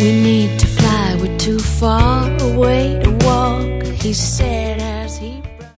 We need to fly, we're too far away to walk, he said.